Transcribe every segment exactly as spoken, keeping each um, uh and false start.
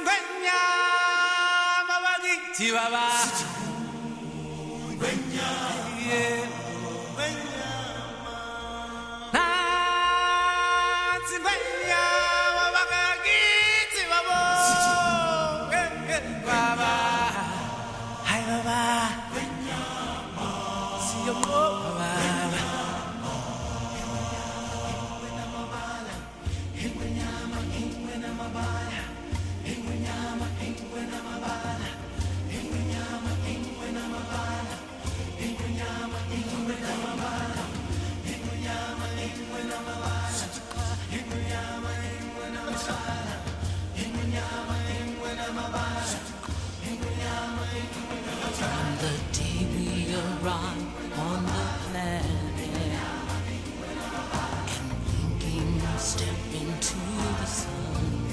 Chihuahua. Yeah. From the day we arrived on the planet and blinking step into the sun,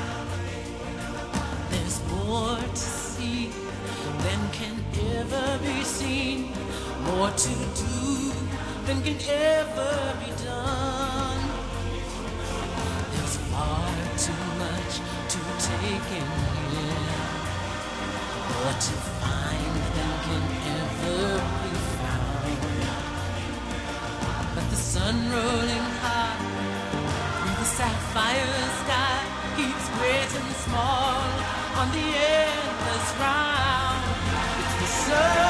there's more to see than can ever be seen, more to do than can ever be done. There's far too much to take in here, more to find than can ever be found. But the sun rolling high through the sapphire sky keeps great and small on the endless round. It's the sun.